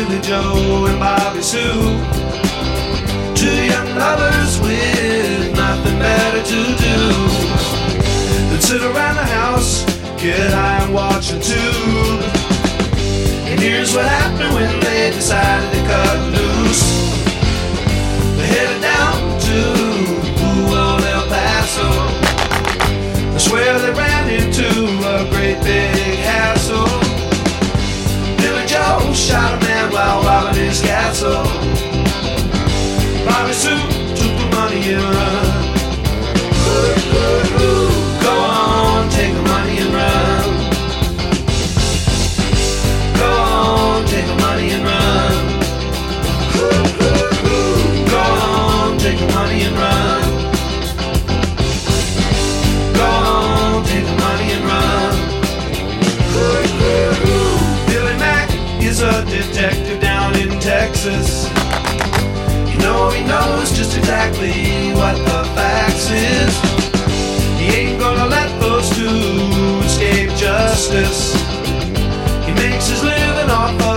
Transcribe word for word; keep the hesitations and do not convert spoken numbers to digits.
Billy Joe and Bobby Sue, two young lovers with nothing better to do than sit around the house, get high and watch a tube. And here's what happened when they decided to cut loose. They headed down to old El Paso. I swear they ran into a great big hassle. Billy Joe shot a man while robbing his castle. Bobby Sue took the money and run. Go on, take the money and run. Go on, take the money and run. Go on, take the money and run. Go on, take the money and run. Billy Mack is a detective down in Texas. You know he knows just exactly what the facts is. He ain't gonna let those two escape justice. He makes his living off of